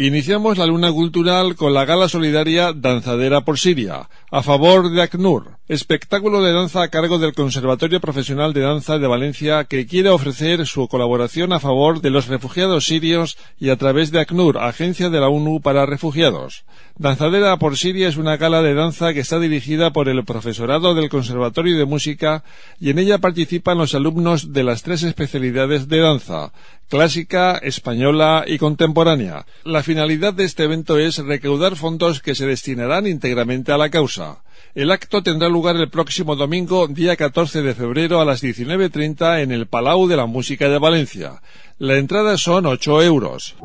Iniciamos la luna cultural con la gala solidaria Danzadera por Siria, a favor de ACNUR, espectáculo de danza a cargo del Conservatorio Profesional de Danza de Valencia, que quiere ofrecer su colaboración a favor de los refugiados sirios y a través de ACNUR, Agencia de la ONU para Refugiados. Danzadera por Siria es una gala de danza que está dirigida por el profesorado del Conservatorio de Música y en ella participan los alumnos de las 3 especialidades de danza: clásica, española y contemporánea. La finalidad de este evento es recaudar fondos que se destinarán íntegramente a la causa. El acto tendrá lugar el próximo domingo, día 14 de febrero a las 19:30 en el Palau de la Música de Valencia. La entrada son 8 euros.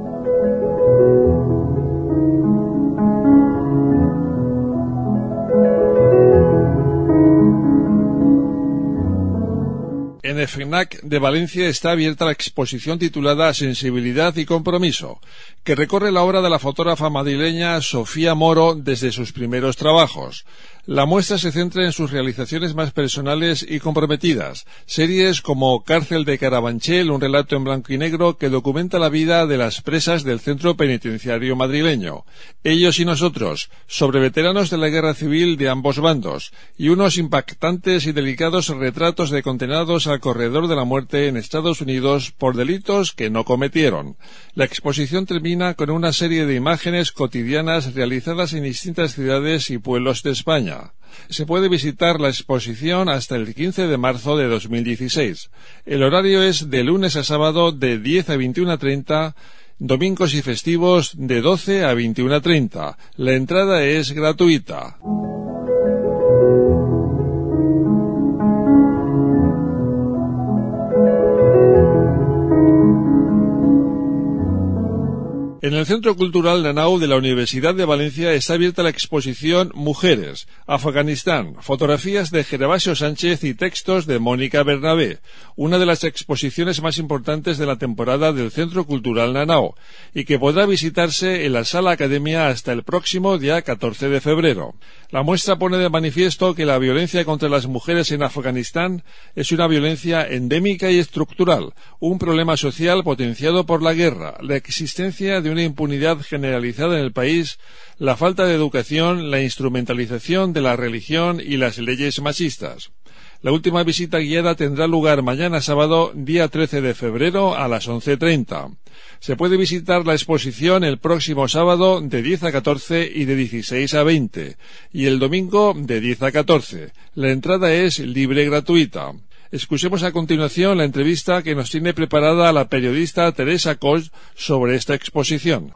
En el FNAC de Valencia está abierta la exposición titulada Sensibilidad y Compromiso, que recorre la obra de la fotógrafa madrileña Sofía Moro desde sus primeros trabajos. La muestra se centra en sus realizaciones más personales y comprometidas, series como Cárcel de Carabanchel, un relato en blanco y negro que documenta la vida de las presas del centro penitenciario madrileño, Ellos y nosotros, sobre veteranos de la guerra civil de ambos bandos, y unos impactantes y delicados retratos de condenados al corredor de la muerte en Estados Unidos por delitos que no cometieron. La exposición termina con una serie de imágenes cotidianas realizadas en distintas ciudades y pueblos de España. Se puede visitar la exposición hasta el 15 de marzo de 2016. El horario es de lunes a sábado de 10 a 21:30, domingos y festivos de 12 a 21:30. La entrada es gratuita. En el Centro Cultural Nanao de la Universidad de Valencia está abierta la exposición Mujeres, Afganistán, fotografías de Gervasio Sánchez y textos de Mónica Bernabé, una de las exposiciones más importantes de la temporada del Centro Cultural Nanao, y que podrá visitarse en la Sala Academia hasta el próximo día 14 de febrero. La muestra pone de manifiesto que la violencia contra las mujeres en Afganistán es una violencia endémica y estructural, un problema social potenciado por la guerra, la existencia de una impunidad generalizada en el país, la falta de educación, la instrumentalización de la religión y las leyes machistas. La última visita guiada tendrá lugar mañana sábado, día 13 de febrero a las 11:30. Se puede visitar la exposición el próximo sábado de 10 a 14 y de 16 a 20, y el domingo de 10 a 14. La entrada es libre y gratuita. Escuchemos a continuación la entrevista que nos tiene preparada la periodista Teresa Coll sobre esta exposición.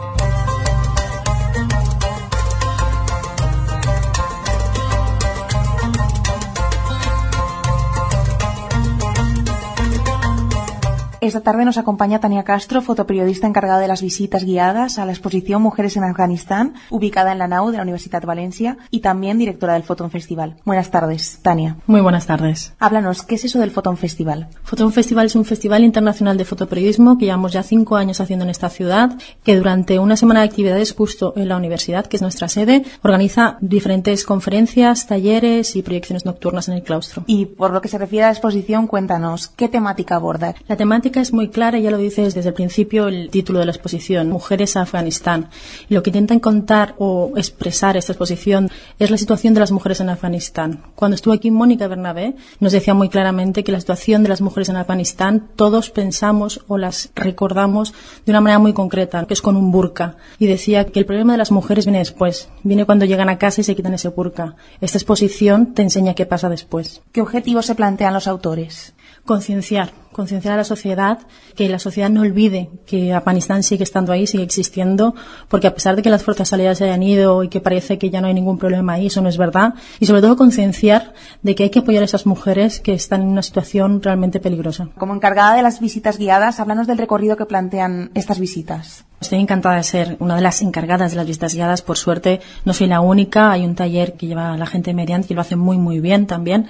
Esta tarde nos acompaña Tania Castro, fotoperiodista encargada de las visitas guiadas a la exposición Mujeres en Afganistán, ubicada en la NAU de la Universidad de Valencia, y también directora del Fotón Festival. Buenas tardes, Tania. Muy buenas tardes. Háblanos, ¿qué es eso del Fotón Festival? Fotón Festival es un festival internacional de fotoperiodismo que llevamos ya 5 años haciendo en esta ciudad, que durante una semana de actividades justo en la universidad, que es nuestra sede, organiza diferentes conferencias, talleres y proyecciones nocturnas en el claustro. Y por lo que se refiere a la exposición, cuéntanos, ¿qué temática aborda? La temática es muy clara, ya lo dices desde el principio el título de la exposición, Mujeres a Afganistán. Y lo que intentan contar o expresar esta exposición es la situación de las mujeres en Afganistán. Cuando estuvo aquí Mónica Bernabé, nos decía muy claramente que la situación de las mujeres en Afganistán todos pensamos o las recordamos de una manera muy concreta, que es con un burka. Y decía que el problema de las mujeres viene después, viene cuando llegan a casa y se quitan ese burka. Esta exposición te enseña qué pasa después. ¿Qué objetivos se plantean los autores? Concienciar a la sociedad, que la sociedad no olvide que Afganistán sigue estando ahí, sigue existiendo, porque a pesar de que las fuerzas aliadas se hayan ido y que parece que ya no hay ningún problema ahí, eso no es verdad, y sobre todo concienciar de que hay que apoyar a esas mujeres que están en una situación realmente peligrosa. Como encargada de las visitas guiadas, háblanos del recorrido que plantean estas visitas. Estoy encantada de ser una de las encargadas de las visitas guiadas. Por suerte no soy la única, hay un taller que lleva la gente mediante que lo hace muy muy bien también.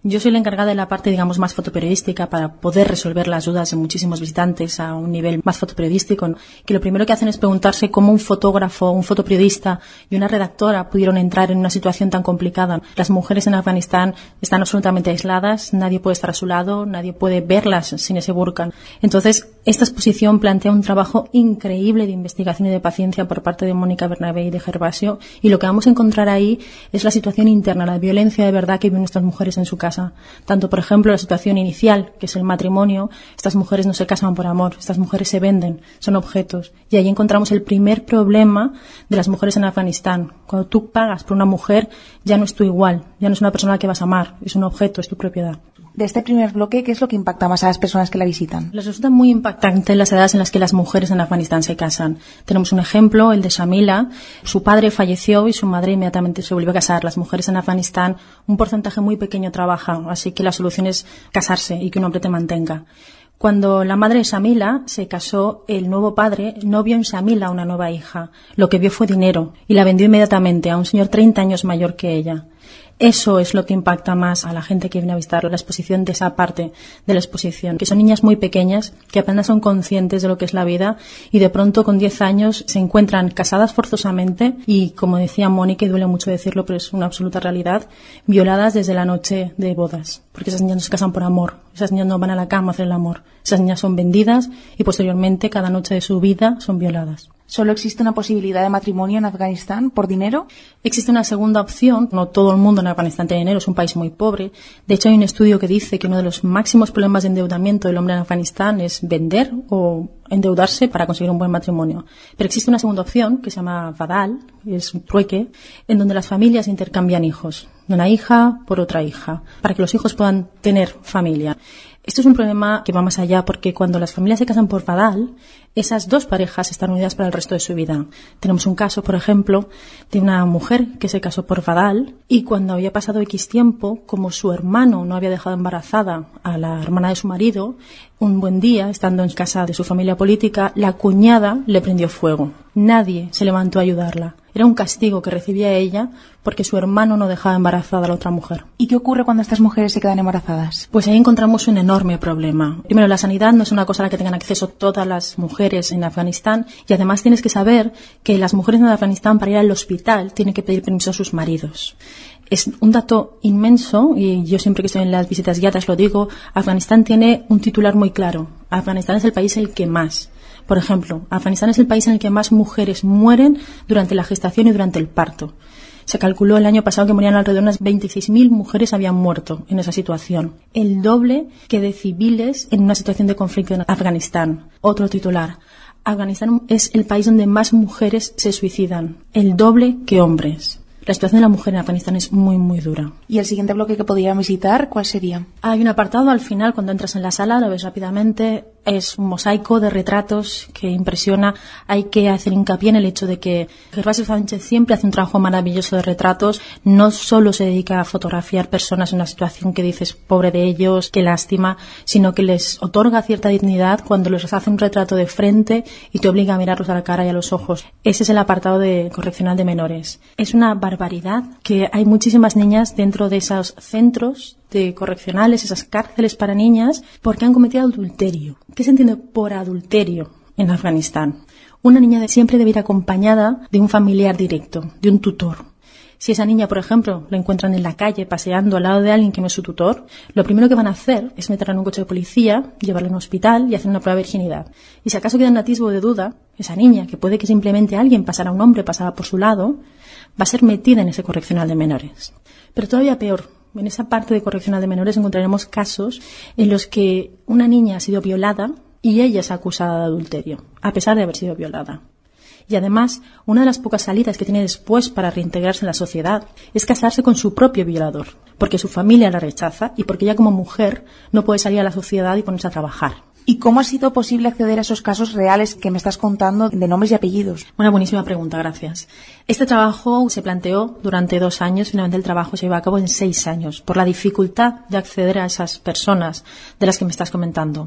Yo soy la encargada de la parte, digamos, más fotoperiodística para poder resolver las dudas de muchísimos visitantes a un nivel más fotoperiodístico, que lo primero que hacen es preguntarse cómo un fotógrafo, un fotoperiodista y una redactora pudieron entrar en una situación tan complicada. Las mujeres en Afganistán están absolutamente aisladas, nadie puede estar a su lado, nadie puede verlas sin ese burka. Entonces, esta exposición plantea un trabajo increíble de investigación y de paciencia por parte de Mónica Bernabé y de Gervasio, y lo que vamos a encontrar ahí es la situación interna, la violencia de verdad que viven estas mujeres en su casa. Tanto, por ejemplo, la situación inicial, que es el matrimonio. Estas mujeres no se casan por amor, estas mujeres se venden, son objetos. Y ahí encontramos el primer problema de las mujeres en Afganistán. Cuando tú pagas por una mujer, ya no es tu igual, ya no es una persona que vas a amar, es un objeto, es tu propiedad. De este primer bloque, ¿qué es lo que impacta más a las personas que la visitan? Les resulta muy impactante las edades en las que las mujeres en Afganistán se casan. Tenemos un ejemplo, el de Shamila. Su padre falleció y su madre inmediatamente se volvió a casar. Las mujeres en Afganistán, un porcentaje muy pequeño trabajan, así que la solución es casarse y que un hombre te mantenga. Cuando la madre de Shamila se casó, el nuevo padre no vio en Shamila una nueva hija. Lo que vio fue dinero y la vendió inmediatamente a un señor 30 años mayor que ella. Eso es lo que impacta más a la gente que viene a visitar la exposición, de esa parte de la exposición, que son niñas muy pequeñas que apenas son conscientes de lo que es la vida y de pronto con 10 años se encuentran casadas forzosamente y, como decía Mónica, y duele mucho decirlo, pero es una absoluta realidad, violadas desde la noche de bodas, porque esas niñas no se casan por amor, esas niñas no van a la cama a hacer el amor, esas niñas son vendidas y posteriormente cada noche de su vida son violadas. ¿Solo existe una posibilidad de matrimonio en Afganistán por dinero? Existe una segunda opción. No todo el mundo en Afganistán tiene dinero, es un país muy pobre. De hecho, hay un estudio que dice que uno de los máximos problemas de endeudamiento del hombre en Afganistán es vender o endeudarse para conseguir un buen matrimonio. Pero existe una segunda opción que se llama Vadal, es un trueque, en donde las familias intercambian hijos, de una hija por otra hija, para que los hijos puedan tener familia. Esto es un problema que va más allá, porque cuando las familias se casan por Vadal, esas dos parejas están unidas para el resto de su vida. Tenemos un caso, por ejemplo, de una mujer que se casó por Vadal y cuando había pasado X tiempo, como su hermano no había dejado embarazada a la hermana de su marido, un buen día, estando en casa de su familia política, la cuñada le prendió fuego. Nadie se levantó a ayudarla. Era un castigo que recibía ella porque su hermano no dejaba embarazada a la otra mujer. ¿Y qué ocurre cuando estas mujeres se quedan embarazadas? Pues ahí encontramos un enorme problema. Primero, la sanidad no es una cosa a la que tengan acceso todas las mujeres en Afganistán, y además tienes que saber que las mujeres en Afganistán, para ir al hospital, tienen que pedir permiso a sus maridos. Es un dato inmenso, y yo siempre que estoy en las visitas guiadas lo digo. Afganistán tiene un titular muy claro. Afganistán es el país el que más. Por ejemplo, Afganistán es el país en el que más mujeres mueren durante la gestación y durante el parto. Se calculó el año pasado que morían alrededor de unas 26.000 mujeres habían muerto en esa situación. El doble que de civiles en una situación de conflicto en Afganistán. Otro titular. Afganistán es el país donde más mujeres se suicidan. El doble que hombres. La situación de la mujer en Afganistán es muy, muy dura. ¿Y el siguiente bloque que podrían visitar, cuál sería? Hay un apartado al final, cuando entras en la sala, lo ves rápidamente. Es un mosaico de retratos que impresiona. Hay que hacer hincapié en el hecho de que Gervasio Sánchez siempre hace un trabajo maravilloso de retratos. No solo se dedica a fotografiar personas en una situación que dices, pobre de ellos, qué lástima, sino que les otorga cierta dignidad cuando les hace un retrato de frente y te obliga a mirarlos a la cara y a los ojos. Ese es el apartado de correccional de menores. Es una barbaridad que hay muchísimas niñas dentro de esos centros de correccionales, esas cárceles para niñas, porque han cometido adulterio. ¿Qué se entiende por adulterio en Afganistán? Una niña siempre debe ir acompañada de un familiar directo, de un tutor. Si esa niña, por ejemplo, la encuentran en la calle paseando al lado de alguien que no es su tutor, lo primero que van a hacer es meterla en un coche de policía, llevarla a un hospital y hacer una prueba de virginidad. Y si acaso queda un atisbo de duda, esa niña, que puede que simplemente alguien pasara, un hombre pasaba por su lado, va a ser metida en ese correccional de menores. Pero todavía peor, en esa parte de correccional de menores encontraremos casos en los que una niña ha sido violada y ella es acusada de adulterio, a pesar de haber sido violada. Y además, una de las pocas salidas que tiene después para reintegrarse en la sociedad es casarse con su propio violador, porque su familia la rechaza y porque ella como mujer no puede salir a la sociedad y ponerse a trabajar. ¿Y cómo ha sido posible acceder a esos casos reales que me estás contando de nombres y apellidos? Una buenísima pregunta, gracias. Este trabajo se planteó durante 2 años, finalmente el trabajo se llevó a cabo en 6 años, por la dificultad de acceder a esas personas de las que me estás comentando.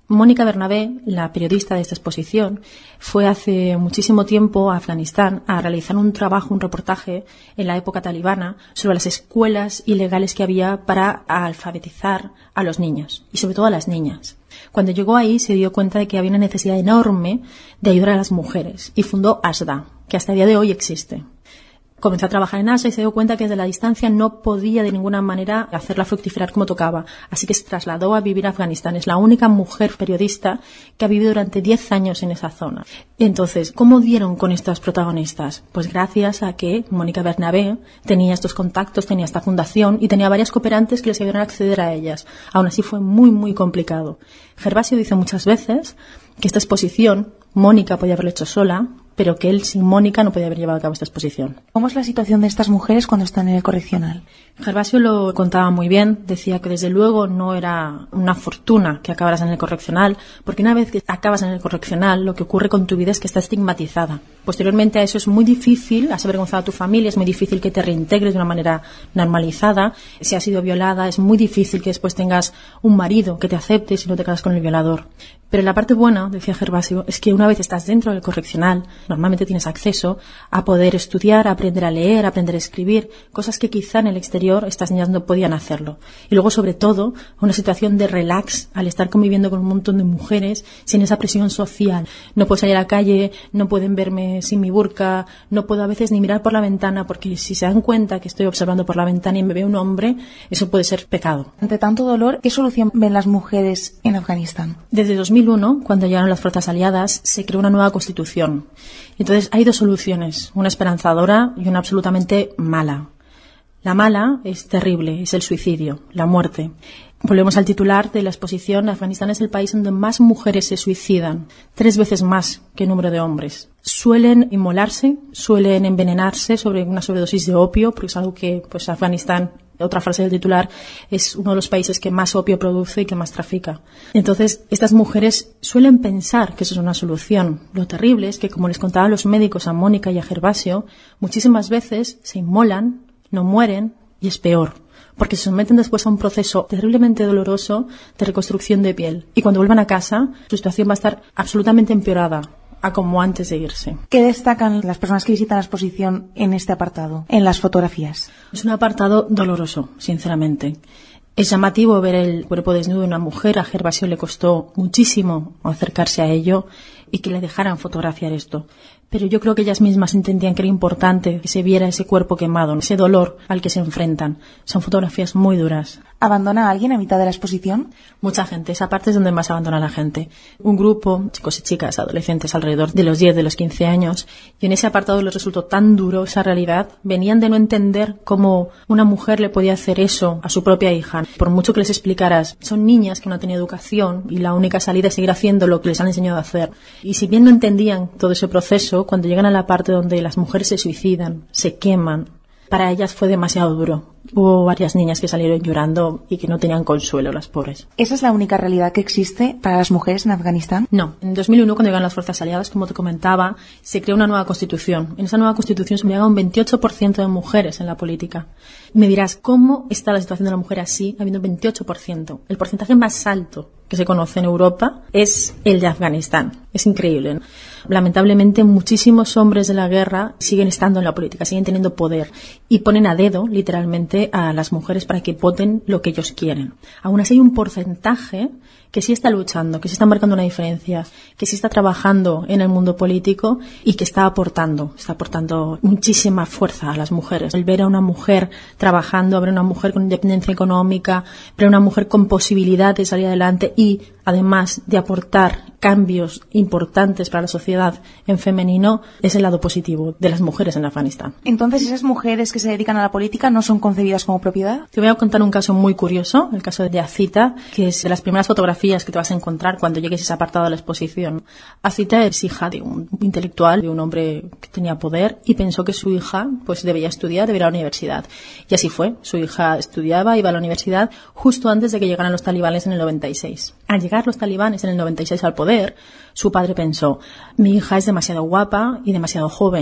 Mónica Bernabé, la periodista de esta exposición, fue hace muchísimo tiempo a Afganistán a realizar un trabajo, un reportaje en la época talibana sobre las escuelas ilegales que había para alfabetizar a los niños y sobre todo a las niñas. Cuando llegó ahí se dio cuenta de que había una necesidad enorme de ayudar a las mujeres y fundó ASDA, que hasta el día de hoy existe. Comenzó a trabajar en ASDA y se dio cuenta que desde la distancia no podía de ninguna manera hacerla fructificar como tocaba. Así que se trasladó a vivir a Afganistán. Es la única mujer periodista que ha vivido durante 10 años en esa zona. Entonces, ¿cómo dieron con estas protagonistas? Pues gracias a que Mónica Bernabé tenía estos contactos, tenía esta fundación y tenía varias cooperantes que les ayudaron a acceder a ellas. Aún así fue muy, muy complicado. Gervasio dice muchas veces que esta exposición Mónica podía haberlo hecho sola, pero que él sin Mónica no podía haber llevado a cabo esta exposición. ¿Cómo es la situación de estas mujeres cuando están en el correccional? Gervasio lo contaba muy bien, decía que desde luego no era una fortuna que acabaras en el correccional, porque una vez que acabas en el correccional, lo que ocurre con tu vida es que está estigmatizada. Posteriormente a eso es muy difícil, has avergonzado a tu familia, es muy difícil que te reintegres de una manera normalizada. Si has sido violada, es muy difícil que después tengas un marido que te acepte si no te casas con el violador. Pero la parte buena, decía Gervasio, es que una vez estás dentro del correccional, normalmente tienes acceso a poder estudiar, a aprender a leer, a aprender a escribir, cosas que quizá en el exterior estas niñas no podían hacerlo. Y luego, sobre todo, una situación de relax al estar conviviendo con un montón de mujeres sin esa presión social. No puedo salir a la calle, no pueden verme sin mi burka, no puedo a veces ni mirar por la ventana, porque si se dan cuenta que estoy observando por la ventana y me ve un hombre, eso puede ser pecado. Ante tanto dolor, ¿qué solución ven las mujeres en Afganistán? Desde 2001, cuando llegaron las fuerzas aliadas, se creó una nueva constitución. Entonces hay dos soluciones, una esperanzadora y una absolutamente mala. La mala es terrible, es el suicidio, la muerte. Volvemos al titular de la exposición. Afganistán es el país donde más mujeres se suicidan, 3 veces más que el número de hombres. Suelen inmolarse, suelen envenenarse sobre una sobredosis de opio, porque es algo que pues Afganistán, otra frase del titular, es uno de los países que más opio produce y que más trafica. Entonces, estas mujeres suelen pensar que eso es una solución. Lo terrible es que, como les contaban los médicos a Mónica y a Gervasio, muchísimas veces se inmolan, no mueren y es peor, porque se someten después a un proceso terriblemente doloroso de reconstrucción de piel. Y cuando vuelvan a casa, su situación va a estar absolutamente empeorada a como antes de irse. ¿Qué destacan las personas que visitan la exposición en este apartado, en las fotografías? Es un apartado doloroso, sinceramente. Es llamativo ver el cuerpo desnudo de una mujer. A Gervasio le costó muchísimo acercarse a ello y que le dejaran fotografiar esto. Pero yo creo que ellas mismas entendían que era importante que se viera ese cuerpo quemado, ese dolor al que se enfrentan. Son fotografías muy duras. ¿Abandona a alguien a mitad de la exposición? Mucha gente. Esa parte es donde más abandona la gente. Un grupo, chicos y chicas, adolescentes alrededor de los 10, de los 15 años, y en ese apartado les resultó tan duro esa realidad. Venían de no entender cómo una mujer le podía hacer eso a su propia hija. Por mucho que les explicaras, son niñas que no han tenido educación y la única salida es seguir haciendo lo que les han enseñado a hacer. Y si bien no entendían todo ese proceso, cuando llegan a la parte donde las mujeres se suicidan, se queman, para ellas fue demasiado duro. Hubo varias niñas que salieron llorando y que no tenían consuelo, las pobres. ¿Esa es la única realidad que existe para las mujeres en Afganistán? No. En 2001, cuando llegan las fuerzas aliadas, como te comentaba, se creó una nueva constitución. En esa nueva constitución se llega a un 28% de mujeres en la política. Y me dirás, ¿cómo está la situación de la mujer así, habiendo un 28%? El porcentaje más alto que se conoce en Europa es el de Afganistán. Es increíble, ¿no? Lamentablemente, muchísimos hombres de la guerra siguen estando en la política, siguen teniendo poder y ponen a dedo, literalmente, a las mujeres para que voten lo que ellos quieren. Aún así hay un porcentaje que sí está luchando, que sí está marcando una diferencia, que sí está trabajando en el mundo político y que está aportando muchísima fuerza a las mujeres. El ver a una mujer trabajando, ver a una mujer con independencia económica, ver a una mujer con posibilidad de salir adelante y, además de aportar cambios importantes para la sociedad en femenino, es el lado positivo de las mujeres en Afganistán. Entonces, ¿esas mujeres que se dedican a la política no son concebidas como propiedad? Te voy a contar un caso muy curioso, el caso de Azita, que es de las primeras fotografías que te vas a encontrar cuando llegues a ese apartado de la exposición. Azita es hija de un intelectual, de un hombre que tenía poder y pensó que su hija pues debía estudiar, debía ir a la universidad. Y así fue. Su hija estudiaba, iba a la universidad justo antes de que llegaran los talibanes en el 96. Al llegar los talibanes en el 96 al poder, su padre pensó, mi hija es demasiado guapa y demasiado joven.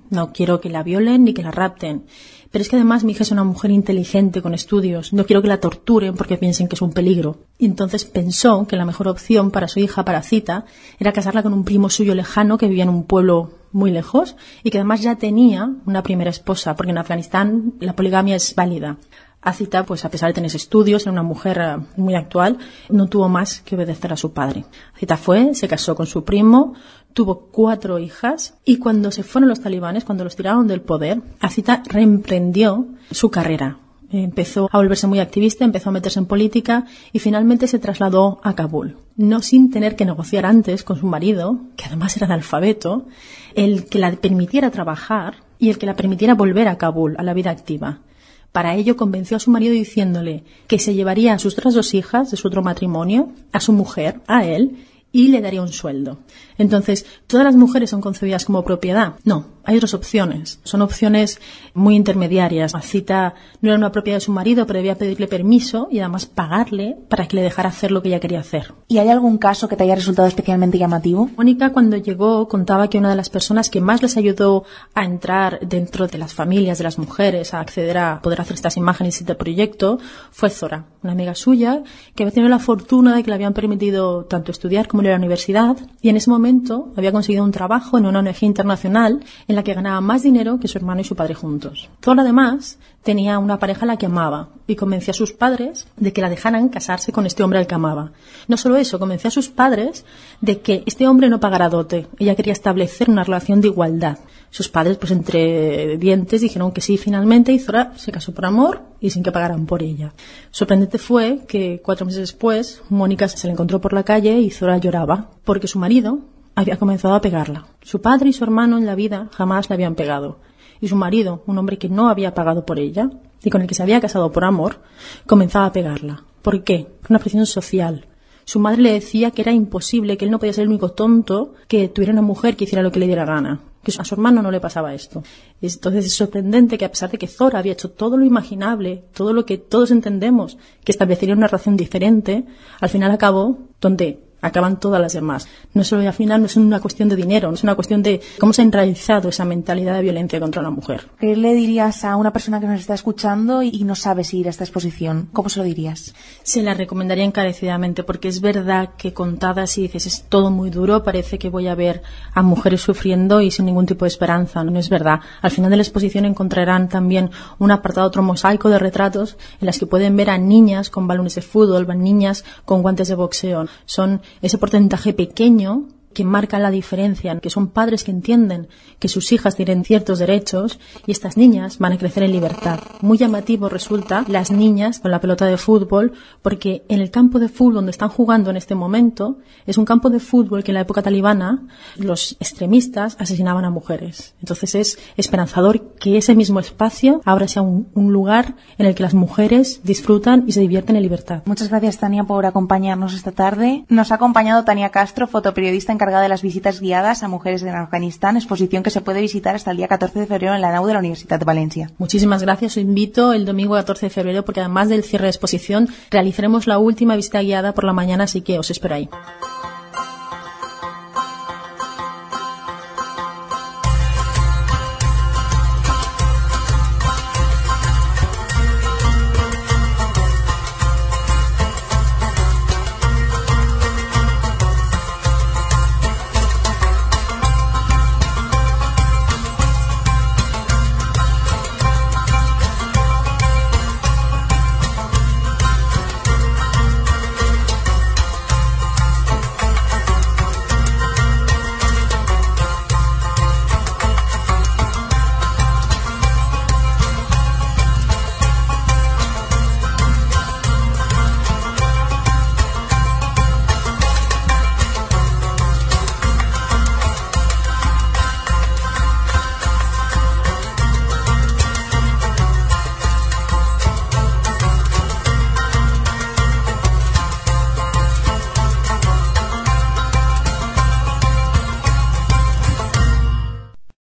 no quiero que la violen ni que la rapten. Pero es que además mi hija es una mujer inteligente, con estudios. No quiero que la torturen porque piensen que es un peligro. Y entonces pensó que la mejor opción para su hija, para Zita, era casarla con un primo suyo lejano que vivía en un pueblo muy lejos y que además ya tenía una primera esposa, porque en Afganistán la poligamia es válida. A Zita, pues a pesar de tener estudios, era una mujer muy actual, no tuvo más que obedecer a su padre. Zita se casó con su primo, tuvo 4 hijas y cuando se fueron los talibanes, cuando los tiraron del poder, Zita reemprendió su carrera. Empezó a volverse muy activista, empezó a meterse en política y finalmente se trasladó a Kabul. No sin tener que negociar antes con su marido, que además era analfabeto, el que la permitiera trabajar y el que la permitiera volver a Kabul, a la vida activa. Para ello convenció a su marido diciéndole que se llevaría a sus otras 2 hijas de su otro matrimonio, a su mujer, a él, y le daría un sueldo. Entonces, ¿todas las mujeres son concebidas como propiedad? No, hay otras opciones. Son opciones muy intermediarias. Zita no era una propiedad de su marido, pero debía pedirle permiso y además pagarle para que le dejara hacer lo que ella quería hacer. ¿Y hay algún caso que te haya resultado especialmente llamativo? Mónica, cuando llegó, contaba que una de las personas que más les ayudó a entrar dentro de las familias de las mujeres, a acceder a poder hacer estas imágenes y este proyecto, fue Zora, una amiga suya que había tenido la fortuna de que le habían permitido tanto estudiar como ir a la universidad y en ese momento había conseguido un trabajo en una ONG internacional en la que ganaba más dinero que su hermano y su padre juntos. Zora además tenía una pareja a la que amaba y convenció a sus padres de que la dejaran casarse con este hombre al que amaba. No solo eso, convenció a sus padres de que este hombre no pagara dote. Ella quería establecer una relación de igualdad. Sus padres, pues entre dientes, dijeron que sí finalmente y Zora se casó por amor y sin que pagaran por ella. Sorprendente fue que 4 meses después Mónica se la encontró por la calle y Zora lloraba porque su marido había comenzado a pegarla. Su padre y su hermano en la vida jamás la habían pegado. Y su marido, un hombre que no había pagado por ella y con el que se había casado por amor, comenzaba a pegarla. ¿Por qué? Por una presión social. Su madre le decía que era imposible, que él no podía ser el único tonto que tuviera una mujer que hiciera lo que le diera gana. Que a su hermano no le pasaba esto. Entonces es sorprendente que a pesar de que Zora había hecho todo lo imaginable, todo lo que todos entendemos, que establecería una relación diferente, al final acabó donde acaban todas las demás. No solo al final no es una cuestión de dinero, no es una cuestión de cómo se ha enraizado esa mentalidad de violencia contra la mujer. ¿Qué le dirías a una persona que nos está escuchando y no sabe si ir a esta exposición? ¿Cómo se lo dirías? Se la recomendaría encarecidamente porque es verdad que contada si dices es todo muy duro, parece que voy a ver a mujeres sufriendo y sin ningún tipo de esperanza. No es verdad. Al final de la exposición encontrarán también un apartado, otro mosaico de retratos en las que pueden ver a niñas con balones de fútbol, niñas con guantes de boxeo. Son ese porcentaje pequeño que marca la diferencia, que son padres que entienden que sus hijas tienen ciertos derechos y estas niñas van a crecer en libertad. Muy llamativo resulta las niñas con la pelota de fútbol, porque en el campo de fútbol donde están jugando en este momento es un campo de fútbol que en la época talibana los extremistas asesinaban a mujeres. Entonces es esperanzador que ese mismo espacio ahora sea un lugar en el que las mujeres disfrutan y se divierten en libertad. Muchas gracias, Tania, por acompañarnos esta tarde. Nos ha acompañado Tania Castro, fotoperiodista encargada de las visitas guiadas a mujeres en Afganistán, exposición que se puede visitar hasta el día 14 de febrero en la NAU de la Universidad de Valencia. Muchísimas gracias. Os invito el domingo 14 de febrero porque además del cierre de exposición realizaremos la última visita guiada por la mañana, así que os espero ahí.